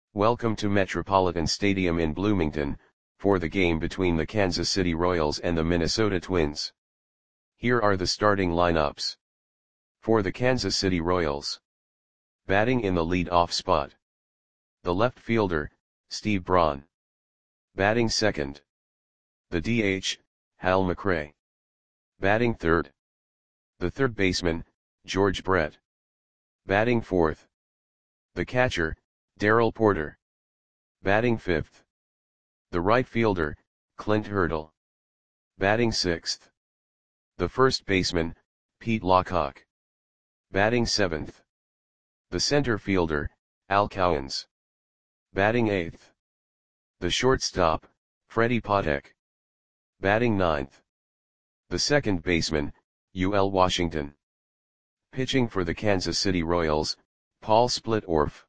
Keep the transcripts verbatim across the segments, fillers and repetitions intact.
Welcome to Metropolitan Stadium in Bloomington, for the game between the Kansas City Royals and the Minnesota Twins. Here are the starting lineups. For the Kansas City Royals. Batting in the lead-off spot. The left fielder, Steve Braun. Batting second. The D H, Hal McRae. Batting third. The third baseman, George Brett. Batting fourth. The catcher, Darrell Porter. Batting fifth. The right fielder, Clint Hurdle. Batting sixth. The first baseman, Pete Lockhart. Batting seventh. The center fielder, Al Cowens. Batting eighth. The shortstop, Freddie Patek. Batting ninth. The second baseman, U L Washington. Pitching for the Kansas City Royals, Paul Splitorf.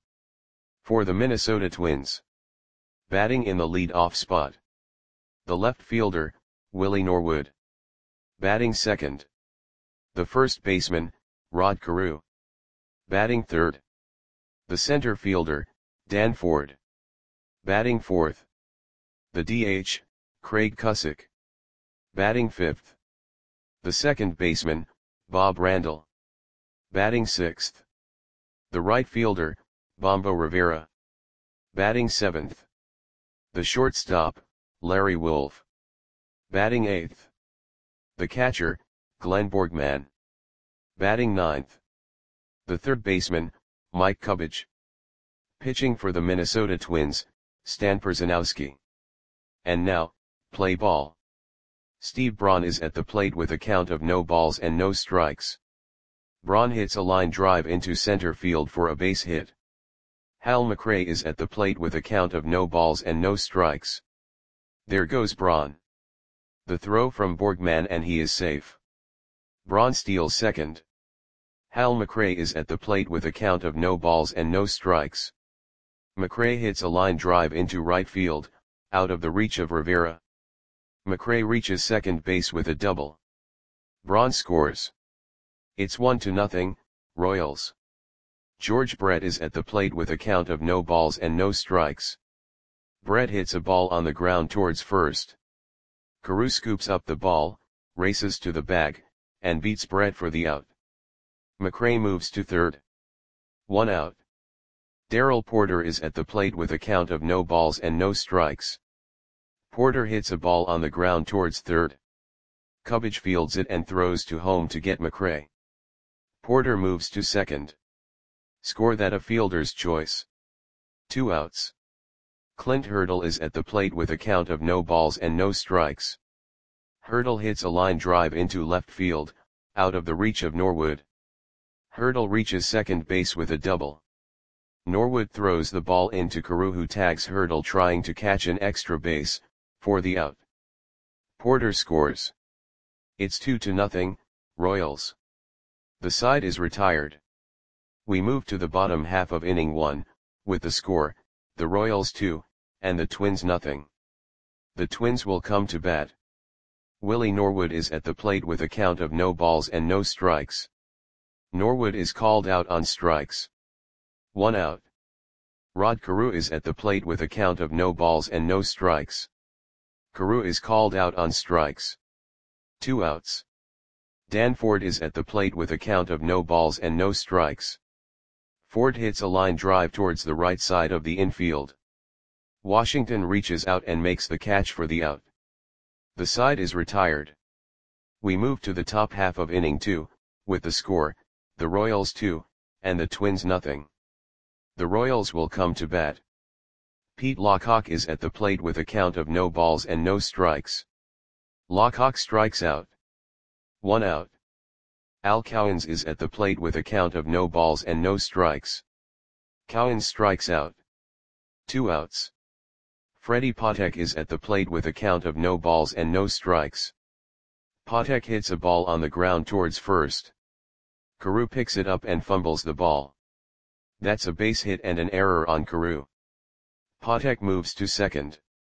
For the Minnesota Twins. Batting in the lead-off spot. The left fielder, Willie Norwood. Batting second. The first baseman, Rod Carew. Batting third. The center fielder, Dan Ford. Batting fourth. The D H, Craig Cusick. Batting fifth. The second baseman, Bob Randall. Batting sixth. The right fielder, Bombo Rivera. Batting seventh. The shortstop, Larry Wolf. Batting eighth. The catcher, Glenn Borgman. Batting ninth. The third baseman, Mike Kubich. Pitching for the Minnesota Twins, Stan Perzanowski. And now, play ball. Steve Braun is at the plate with a count of no balls and no strikes. Braun hits a line drive into center field for a base hit. Hal McRae is at the plate with a count of no balls and no strikes. There goes Braun. The throw from Borgman and he is safe. Braun steals second. Hal McRae is at the plate with a count of no balls and no strikes. McRae hits a line drive into right field, out of the reach of Rivera. McRae reaches second base with a double. Braun scores. It's one to nothing, Royals. George Brett is at the plate with a count of no balls and no strikes. Brett hits a ball on the ground towards first. Carew scoops up the ball, races to the bag, and beats Brett for the out. McRae moves to third. One out. Darrell Porter is at the plate with a count of no balls and no strikes. Porter hits a ball on the ground towards third. Kubich fields it and throws to home to get McRae. Porter moves to second. Score that a fielder's choice. Two outs. Clint Hurdle is at the plate with a count of no balls and no strikes. Hurdle hits a line drive into left field, out of the reach of Norwood. Hurdle reaches second base with a double. Norwood throws the ball into Carew, who tags Hurdle trying to catch an extra base, for the out. Porter scores. It's two to nothing, Royals. The side is retired. We move to the bottom half of inning one, with the score, the Royals two, and the Twins nothing. The Twins will come to bat. Willie Norwood is at the plate with a count of no balls and no strikes. Norwood is called out on strikes. One out. Rod Carew is at the plate with a count of no balls and no strikes. Carew is called out on strikes. Two outs. Dan Ford is at the plate with a count of no balls and no strikes. Ford hits a line drive towards the right side of the infield. Washington reaches out and makes the catch for the out. The side is retired. We move to the top half of inning two, with the score, the Royals two, and the Twins nothing. The Royals will come to bat. Pete Lockhart is at the plate with a count of no balls and no strikes. Lockhart strikes out. One out. Al Cowens is at the plate with a count of no balls and no strikes. Cowens strikes out. Two outs. Freddie Patek is at the plate with a count of no balls and no strikes. Patek hits a ball on the ground towards first. Carew picks it up and fumbles the ball. That's a base hit and an error on Carew. Patek moves to second.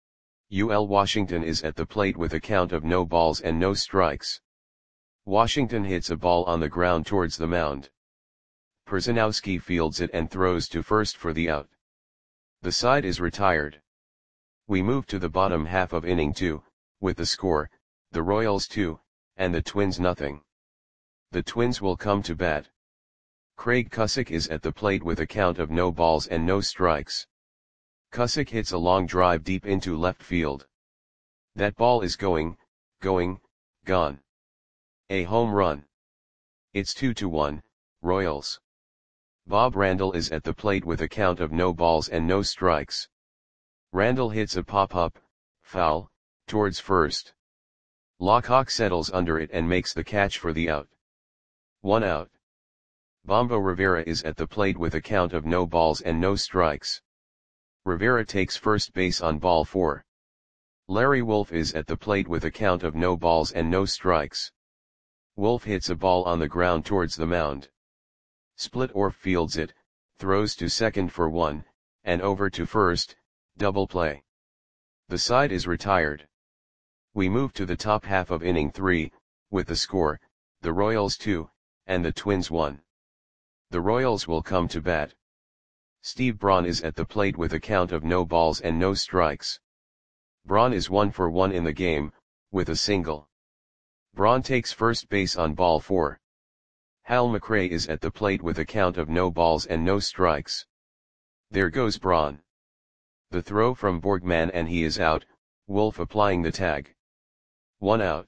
U L Washington is at the plate with a count of no balls and no strikes. Washington hits a ball on the ground towards the mound. Perzanowski fields it and throws to first for the out. The side is retired. We move to the bottom half of inning two, with the score, the Royals two, and the Twins nothing. The Twins will come to bat. Craig Cusick is at the plate with a count of no balls and no strikes. Cusick hits a long drive deep into left field. That ball is going, going, gone. A home run. It's two to one, Royals. Bob Randall is at the plate with a count of no balls and no strikes. Randall hits a pop-up, foul, towards first. Lockhawk settles under it and makes the catch for the out. One out. Bombo Rivera is at the plate with a count of no balls and no strikes. Rivera takes first base on ball four. Larry Wolf is at the plate with a count of no balls and no strikes. Wolf hits a ball on the ground towards the mound. Split or fields it, throws to second for one, and over to first, double play. The side is retired. We move to the top half of inning three, with the score, the Royals two, and the Twins one. The Royals will come to bat. Steve Braun is at the plate with a count of no balls and no strikes. Braun is one for one in the game, with a single. Braun takes first base on ball four. Hal McRae is at the plate with a count of no balls and no strikes. There goes Braun. The throw from Borgman and he is out, Wolf applying the tag. One out.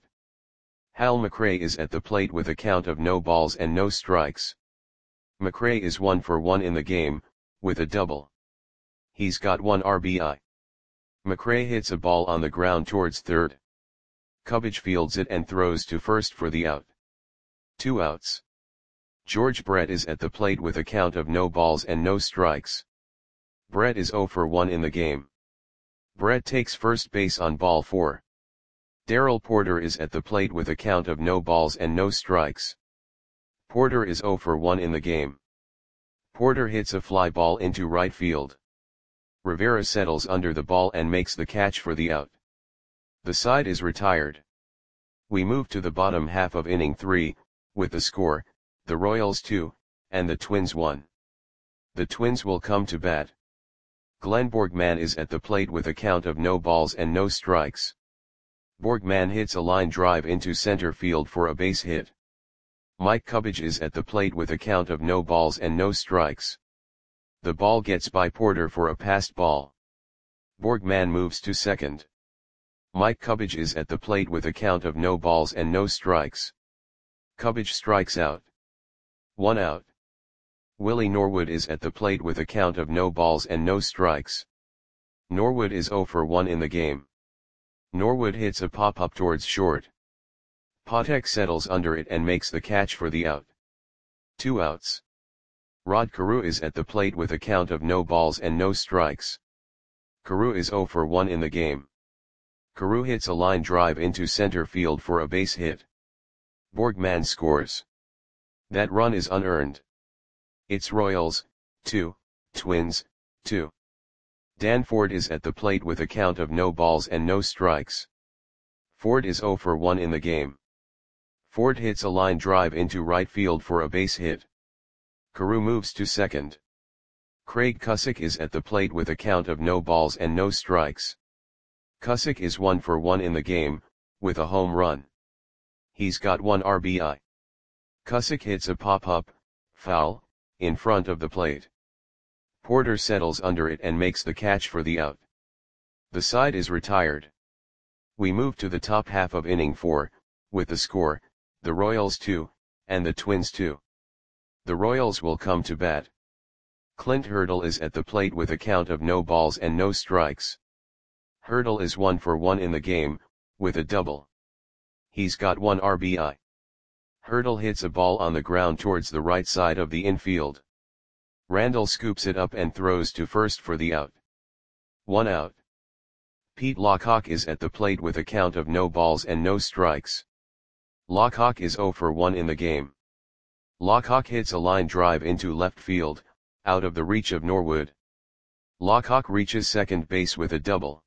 Hal McRae is at the plate with a count of no balls and no strikes. McRae is one for one in the game, with a double. He's got one R B I. McRae hits a ball on the ground towards third. Cubbage fields it and throws to first for the out. Two outs. George Brett is at the plate with a count of no balls and no strikes. Brett is zero for one in the game. Brett takes first base on ball four. Darrell Porter is at the plate with a count of no balls and no strikes. Porter is zero for one in the game. Porter hits a fly ball into right field. Rivera settles under the ball and makes the catch for the out. The side is retired. We move to the bottom half of inning three, with the score, the Royals two, and the Twins one. The Twins will come to bat. Glenn Borgman is at the plate with a count of no balls and no strikes. Borgman hits a line drive into center field for a base hit. Mike Cubbage is at the plate with a count of no balls and no strikes. The ball gets by Porter for a passed ball. Borgman moves to second. Mike Cubbage is at the plate with a count of no balls and no strikes. Cubbage strikes out. One out. Willie Norwood is at the plate with a count of no balls and no strikes. Norwood is zero for one in the game. Norwood hits a pop-up towards short. Patek settles under it and makes the catch for the out. Two outs. Rod Carew is at the plate with a count of no balls and no strikes. Carew is zero for one in the game. Carew hits a line drive into center field for a base hit. Borgman scores. That run is unearned. It's Royals, two, Twins, two. Dan Ford is at the plate with a count of no balls and no strikes. Ford is zero for one in the game. Ford hits a line drive into right field for a base hit. Carew moves to second. Craig Cusick is at the plate with a count of no balls and no strikes. Cusick is one for one in the game, with a home run. He's got one R B I. Cusick hits a pop-up, foul, in front of the plate. Porter settles under it and makes the catch for the out. The side is retired. We move to the top half of inning four, with the score, the Royals two, and the Twins two. The Royals will come to bat. Clint Hurdle is at the plate with a count of no balls and no strikes. Hurdle is one for one in the game, with a double. He's got one R B I. Hurdle hits a ball on the ground towards the right side of the infield. Randall scoops it up and throws to first for the out. One out. Pete Lockhawk is at the plate with a count of no balls and no strikes. Lockhawk is zero for one in the game. Lockhawk hits a line drive into left field, out of the reach of Norwood. Lockhawk reaches second base with a double.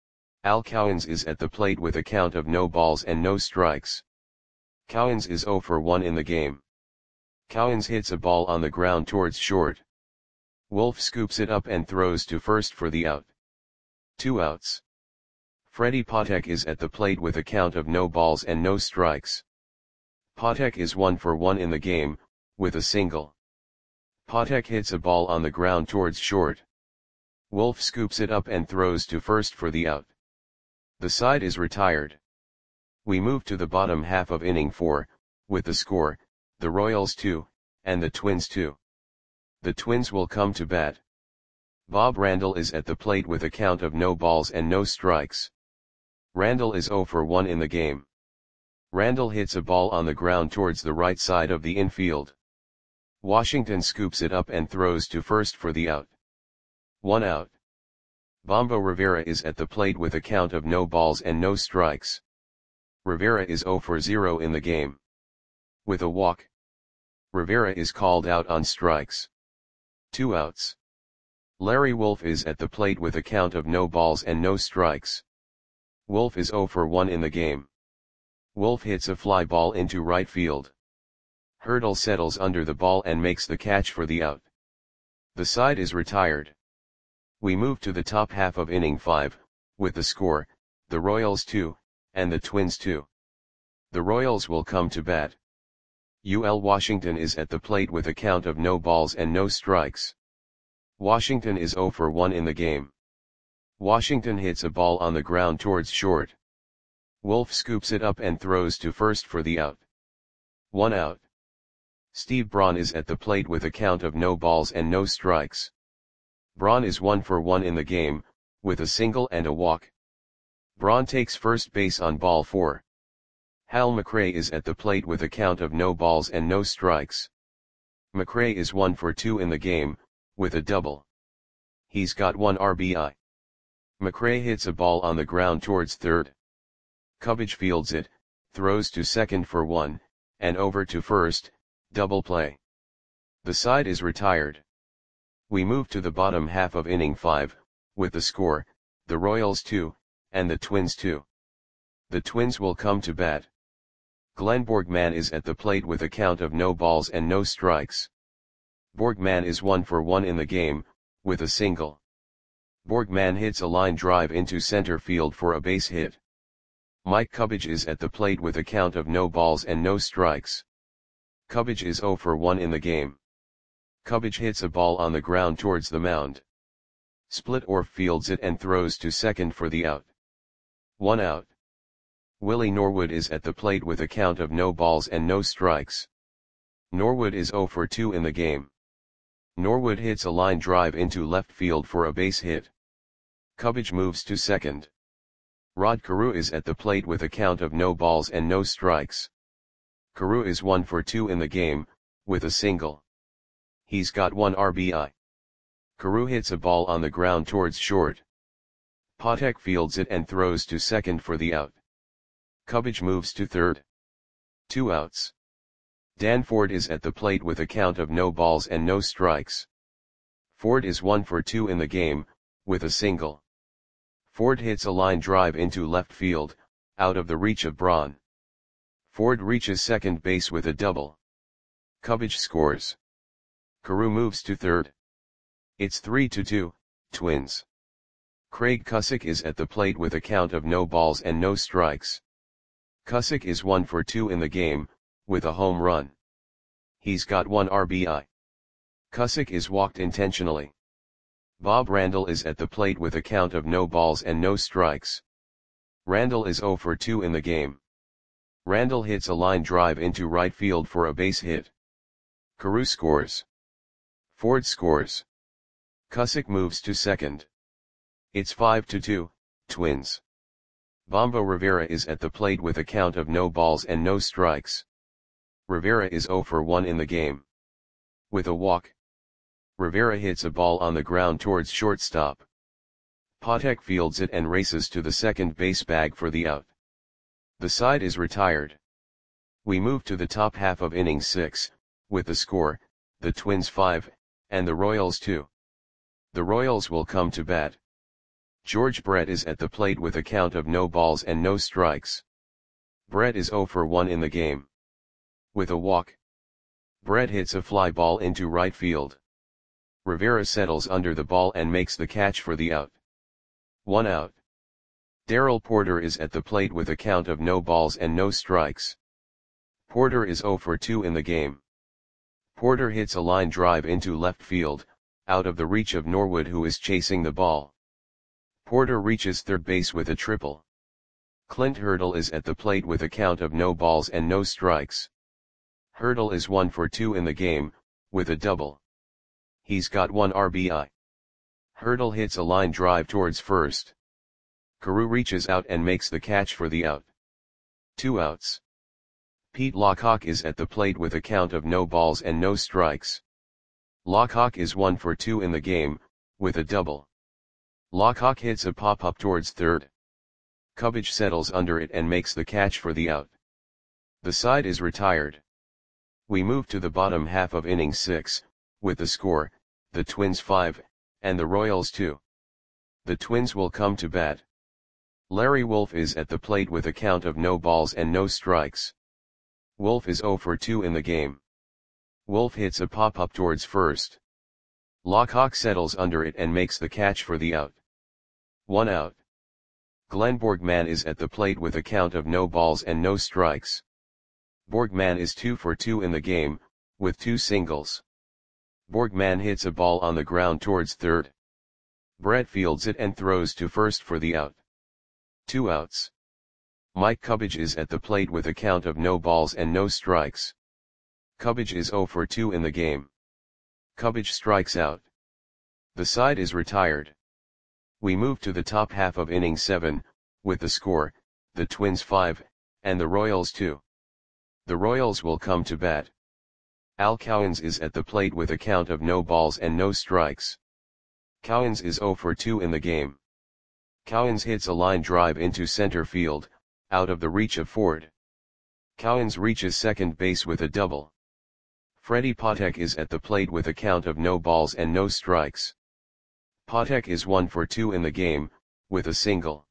Al Cowens is at the plate with a count of no balls and no strikes. Cowens is zero for one in the game. Cowens hits a ball on the ground towards short. Wolf scoops it up and throws to first for the out. Two outs. Freddie Patek is at the plate with a count of no balls and no strikes. Patek is one for one in the game, with a single. Patek hits a ball on the ground towards short. Wolf scoops it up and throws to first for the out. The side is retired. We move to the bottom half of inning four, with the score, the Royals two, and the Twins two. The Twins will come to bat. Bob Randall is at the plate with a count of no balls and no strikes. Randall is zero for one in the game. Randall hits a ball on the ground towards the right side of the infield. Washington scoops it up and throws to first for the out. One out. Bombo Rivera is at the plate with a count of no balls and no strikes. Rivera is zero for zero in the game. With a walk. Rivera is called out on strikes. Two outs. Larry Wolf is at the plate with a count of no balls and no strikes. Wolf is zero for one in the game. Wolf hits a fly ball into right field. Hurdle settles under the ball and makes the catch for the out. The side is retired. We move to the top half of inning five, with the score, the Royals two, and the Twins two. The Royals will come to bat. U L Washington is at the plate with a count of no balls and no strikes. Washington is zero for one in the game. Washington hits a ball on the ground towards short. Wolf scoops it up and throws to first for the out. One out. Steve Braun is at the plate with a count of no balls and no strikes. Braun is one for one in the game, with a single and a walk. Braun takes first base on ball four. Hal McRae is at the plate with a count of no balls and no strikes. McRae is one for two in the game, with a double. He's got one R B I. McRae hits a ball on the ground towards third. Cubbage fields it, throws to second for one, and over to first, double play. The side is retired. We move to the bottom half of inning five, with the score, the Royals two, and the Twins two. The Twins will come to bat. Glenn Borgman is at the plate with a count of no balls and no strikes. Borgman is one for one in the game, with a single. Borgman hits a line drive into center field for a base hit. Mike Cubbage is at the plate with a count of no balls and no strikes. Cubbage is zero for one in the game. Cubbage hits a ball on the ground towards the mound. Splittorf fields it and throws to second for the out. One out. Willie Norwood is at the plate with a count of no balls and no strikes. Norwood is zero for two in the game. Norwood hits a line drive into left field for a base hit. Cubbage moves to second. Rod Carew is at the plate with a count of no balls and no strikes. Carew is one for two in the game, with a single. He's got one R B I. Carew hits a ball on the ground towards short. Patek fields it and throws to second for the out. Cubbage moves to third. Two outs. Dan Ford is at the plate with a count of no balls and no strikes. Ford is one for two in the game, with a single. Ford hits a line drive into left field, out of the reach of Braun. Ford reaches second base with a double. Cubbage scores. Carew moves to third. It's three to two, Twins. Craig Cusick is at the plate with a count of no balls and no strikes. Cusick is one for two in the game, with a home run. He's got one R B I. Cusick is walked intentionally. Bob Randall is at the plate with a count of no balls and no strikes. Randall is zero for two in the game. Randall hits a line drive into right field for a base hit. Carew scores. Ford scores. Cusick moves to second. It's five to two, Twins. Bombo Rivera is at the plate with a count of no balls and no strikes. Rivera is zero for one in the game. With a walk. Rivera hits a ball on the ground towards shortstop. Patek fields it and races to the second base bag for the out. The side is retired. We move to the top half of inning six, with the score, the Twins five, and the Royals two. The Royals will come to bat. George Brett is at the plate with a count of no balls and no strikes. Brett is zero for one in the game. With a walk. Brett hits a fly ball into right field. Rivera settles under the ball and makes the catch for the out. One out. Darrell Porter is at the plate with a count of no balls and no strikes. Porter is zero for two in the game. Porter hits a line drive into left field, out of the reach of Norwood, who is chasing the ball. Porter reaches third base with a triple. Clint Hurdle is at the plate with a count of no balls and no strikes. Hurdle is one for two in the game, with a double. He's got one R B I. Hurdle hits a line drive towards first. Carew reaches out and makes the catch for the out. Two outs. Pete Lockhawk is at the plate with a count of no balls and no strikes. Lockhawk is one for two in the game, with a double. Lockhawk hits a pop-up towards third. Cubbage settles under it and makes the catch for the out. The side is retired. We move to the bottom half of inning six, with the score, the Twins five, and the Royals two. The Twins will come to bat. Larry Wolf is at the plate with a count of no balls and no strikes. Wolf is zero for two in the game. Wolf hits a pop-up towards first. Lockhawk settles under it and makes the catch for the out. One out. Glenn Borgman is at the plate with a count of no balls and no strikes. Borgman is two for two in the game, with two singles. Borgman hits a ball on the ground towards third. Brett fields it and throws to first for the out. Two outs. Mike Cubbage is at the plate with a count of no balls and no strikes. Cubbage is zero for two in the game. Cubbage strikes out. The side is retired. We move to the top half of inning seven, with the score, the Twins five, and the Royals two. The Royals will come to bat. Al Cowens is at the plate with a count of no balls and no strikes. Cowens is zero for two in the game. Cowens hits a line drive into center field, out of the reach of Ford. Cowens reaches second base with a double. Freddie Patek is at the plate with a count of no balls and no strikes. Patek is one for two in the game, with a single.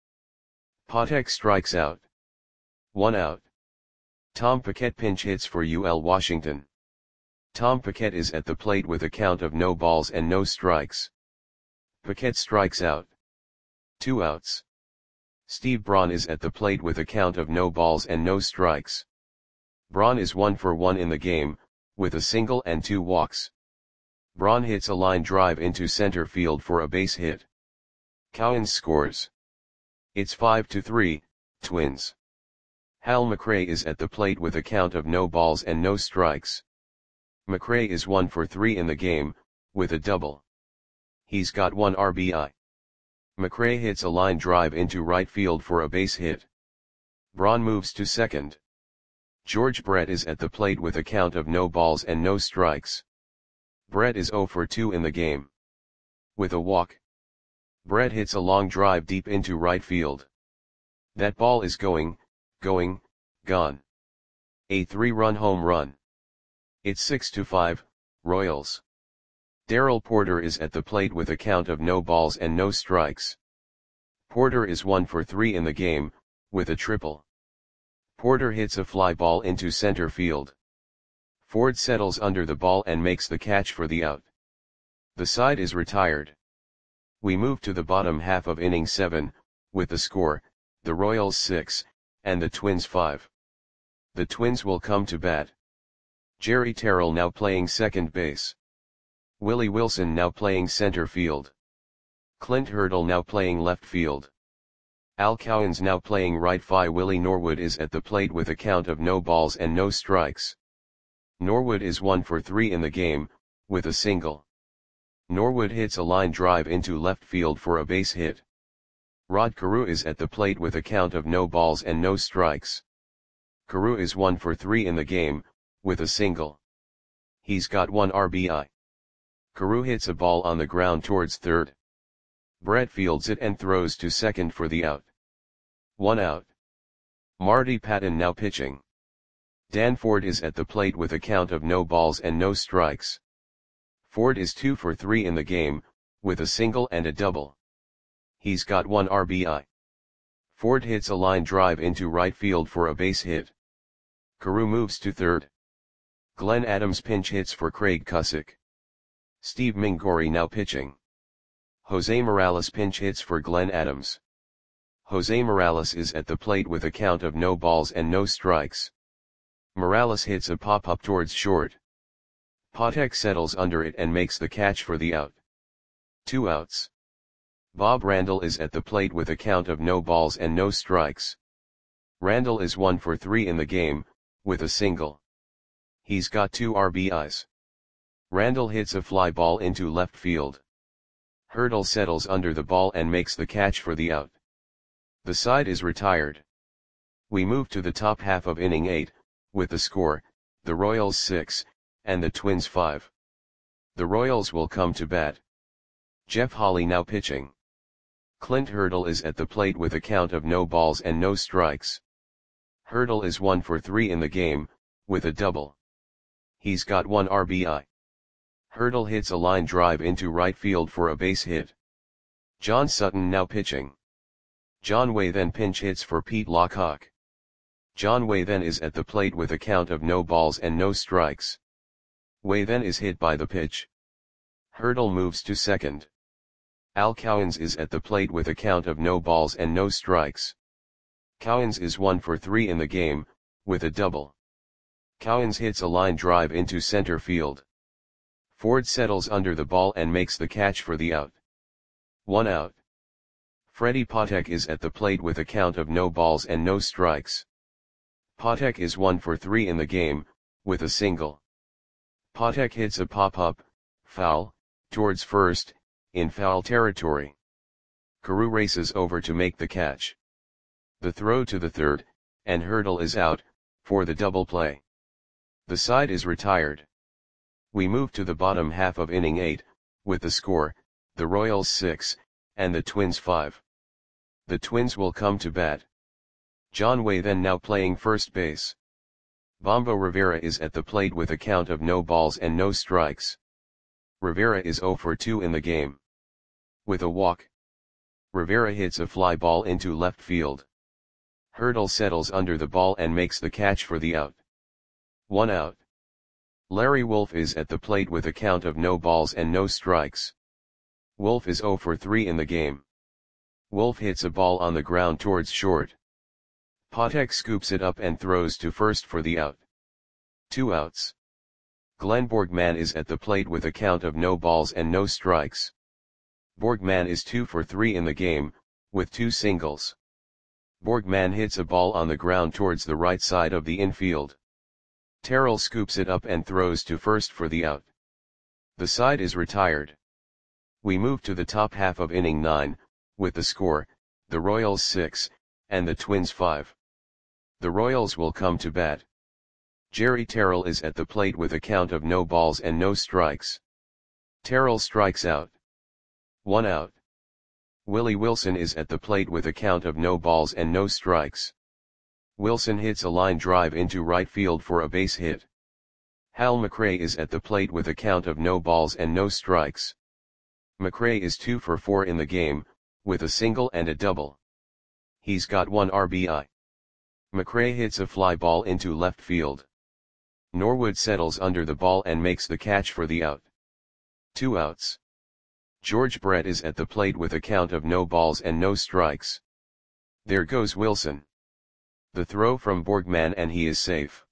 Patek strikes out. One out. Tom Paquette pinch hits for U L Washington. Tom Paquette is at the plate with a count of no balls and no strikes. Paquette strikes out. Two outs. Steve Braun is at the plate with a count of no balls and no strikes. Braun is one for one in the game, with a single and two walks. Braun hits a line drive into center field for a base hit. Cowens scores. It's five to three, Twins. Hal McRae is at the plate with a count of no balls and no strikes. McRae is one for three in the game, with a double. He's got one R B I. McRae hits a line drive into right field for a base hit. Braun moves to second. George Brett is at the plate with a count of no balls and no strikes. Brett is zero for two in the game. With a walk. Brett hits a long drive deep into right field. That ball is going, going, gone. A three-run home run. It's six to five, Royals. Darrell Porter is at the plate with a count of no balls and no strikes. Porter is one for three in the game, with a triple. Porter hits a fly ball into center field. Ford settles under the ball and makes the catch for the out. The side is retired. We move to the bottom half of inning seven, with the score, the Royals six, and the Twins five. The Twins will come to bat. Jerry Terrell now playing second base. Willie Wilson now playing center field. Clint Hurdle now playing left field. Al Cowens now playing right field. Willie Norwood is at the plate with a count of no balls and no strikes. Norwood is one for three in the game, with a single. Norwood hits a line drive into left field for a base hit. Rod Carew is at the plate with a count of no balls and no strikes. Carew is one for three in the game, with a single. He's got one R B I. Carew hits a ball on the ground towards third. Brett fields it and throws to second for the out. One out. Marty Patton now pitching. Dan Ford is at the plate with a count of no balls and no strikes. Ford is two for three in the game, with a single and a double. He's got one R B I. Ford hits a line drive into right field for a base hit. Carew moves to third. Glenn Adams pinch hits for Craig Cusick. Steve Mingori now pitching. Jose Morales pinch hits for Glenn Adams. Jose Morales is at the plate with a count of no balls and no strikes. Morales hits a pop-up towards short. Patek settles under it and makes the catch for the out. Two outs. Bob Randall is at the plate with a count of no balls and no strikes. Randall is one for three in the game, with a single. He's got two R B Is. Randall hits a fly ball into left field. Hurdle settles under the ball and makes the catch for the out. The side is retired. We move to the top half of inning eight, with the score, the Royals six, and the Twins five. The Royals will come to bat. Jeff Holley now pitching. Clint Hurdle is at the plate with a count of no balls and no strikes. Hurdle is one for three in the game, with a double. He's got one R B I. Hurdle hits a line drive into right field for a base hit. John Sutton now pitching. John Way then pinch hits for Pete Lockhawk. John Way then is at the plate with a count of no balls and no strikes. Way then is hit by the pitch. Hurdle moves to second. Al Cowens is at the plate with a count of no balls and no strikes. Cowens is one for three in the game, with a double. Cowens hits a line drive into center field. Ford settles under the ball and makes the catch for the out. One out. Freddie Patek is at the plate with a count of no balls and no strikes. Patek is one for three in the game, with a single. Patek hits a pop-up, foul, towards first, in foul territory. Carew races over to make the catch. The throw to the third, and Hurdle is out, for the double play. The side is retired. We move to the bottom half of inning eight, with the score, the Royals six, and the Twins five. The Twins will come to bat. John Way then now playing first base. Bombo Rivera is at the plate with a count of no balls and no strikes. Rivera is zero for two in the game. With a walk. Rivera hits a fly ball into left field. Hurdle settles under the ball and makes the catch for the out. One out. Larry Wolf is at the plate with a count of no balls and no strikes. Wolf is zero for three in the game. Wolf hits a ball on the ground towards short. Patek scoops it up and throws to first for the out. Two outs. Glenn Borgman is at the plate with a count of no balls and no strikes. Borgman is two for three in the game, with two singles. Borgman hits a ball on the ground towards the right side of the infield. Terrell scoops it up and throws to first for the out. The side is retired. We move to the top half of inning nine, with the score, the Royals six, and the Twins five. The Royals will come to bat. Jerry Terrell is at the plate with a count of no balls and no strikes. Terrell strikes out. One out. Willie Wilson is at the plate with a count of no balls and no strikes. Wilson hits a line drive into right field for a base hit. Hal McRae is at the plate with a count of no balls and no strikes. McRae is two for four in the game, with a single and a double. He's got one R B I. McRae hits a fly ball into left field. Norwood settles under the ball and makes the catch for the out. Two outs. George Brett is at the plate with a count of no balls and no strikes. There goes Wilson. The throw from Borgman and he is safe.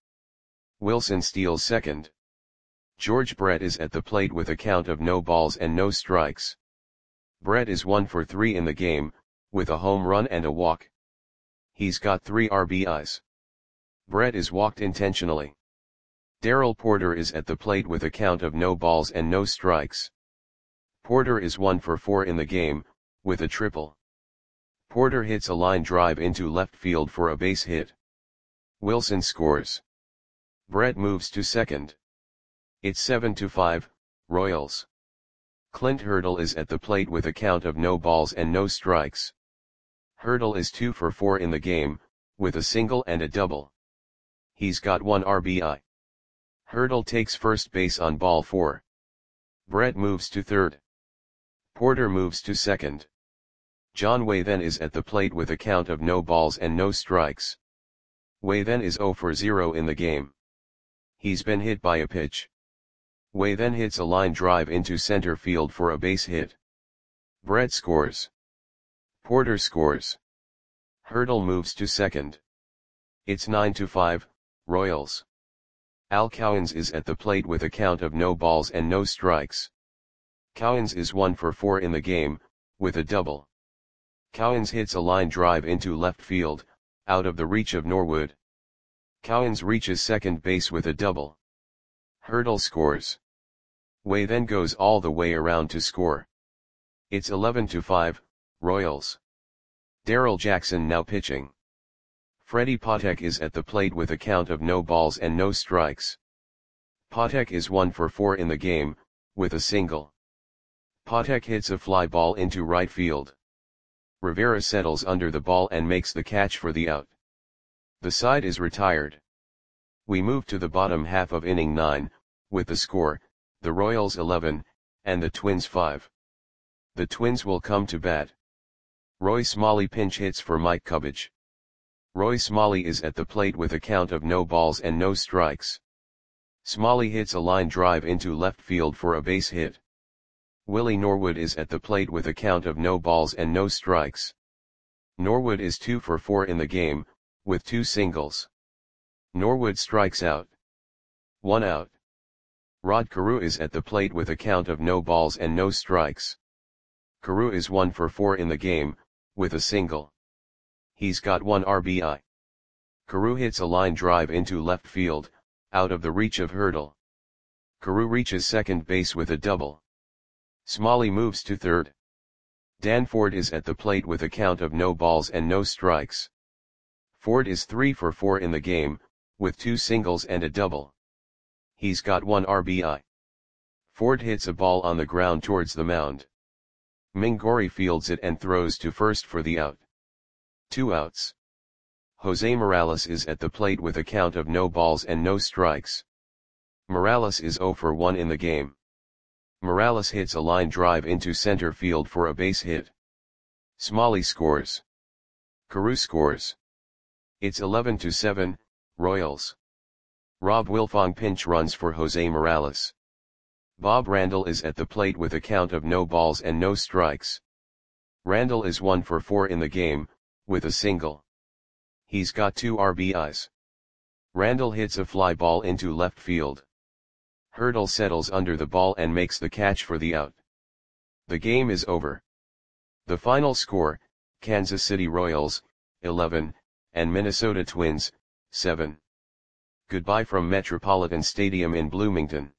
Wilson steals second. George Brett is at the plate with a count of no balls and no strikes. Brett is one for three in the game, with a home run and a walk. He's got three R B Is. Brett is walked intentionally. Darrell Porter is at the plate with a count of no balls and no strikes. Porter is one for four in the game, with a triple. Porter hits a line drive into left field for a base hit. Wilson scores. Brett moves to second. It's seven to five, Royals. Clint Hurdle is at the plate with a count of no balls and no strikes. Hurdle is two for four in the game, with a single and a double. He's got one R B I. Hurdle takes first base on ball four. Brett moves to third. Porter moves to second. John Way then is at the plate with a count of no balls and no strikes. Way then is zero for zero in the game. He's been hit by a pitch. Way then hits a line drive into center field for a base hit. Brett scores. Porter scores. Hurdle moves to second. It's nine to five, Royals. Al Cowens is at the plate with a count of no balls and no strikes. Cowens is one for four in the game, with a double. Cowens hits a line drive into left field, out of the reach of Norwood. Cowens reaches second base with a double. Hurdle scores. Way then goes all the way around to score. It's eleven to five, Royals. Darrell Jackson now pitching. Freddie Patek is at the plate with a count of no balls and no strikes. Patek is one for four in the game, with a single. Patek hits a fly ball into right field. Rivera settles under the ball and makes the catch for the out. The side is retired. We move to the bottom half of inning nine, with the score, the Royals eleven, and the Twins five. The Twins will come to bat. Roy Smalley pinch hits for Mike Cubbage. Roy Smalley is at the plate with a count of no balls and no strikes. Smalley hits a line drive into left field for a base hit. Willie Norwood is at the plate with a count of no balls and no strikes. Norwood is two for four in the game, with two singles. Norwood strikes out. One out. Rod Carew is at the plate with a count of no balls and no strikes. Carew is one for four in the game, with a single. He's got one R B I. Carew hits a line drive into left field, out of the reach of Hurdle. Carew reaches second base with a double. Smalley moves to third. Dan Ford is at the plate with a count of no balls and no strikes. Ford is three for four in the game, with two singles and a double. He's got one R B I. Ford hits a ball on the ground towards the mound. Mingori fields it and throws to first for the out. Two outs. Jose Morales is at the plate with a count of no balls and no strikes. Morales is zero for one in the game. Morales hits a line drive into center field for a base hit. Smalley scores. Carew scores. It's eleven to seven, Royals. Rob Wilfong pinch runs for Jose Morales. Bob Randall is at the plate with a count of no balls and no strikes. Randall is one for four in the game, with a single. He's got two R B Is. Randall hits a fly ball into left field. Hurdle settles under the ball and makes the catch for the out. The game is over. The final score, Kansas City Royals, eleven, and Minnesota Twins, seven. Goodbye from Metropolitan Stadium in Bloomington.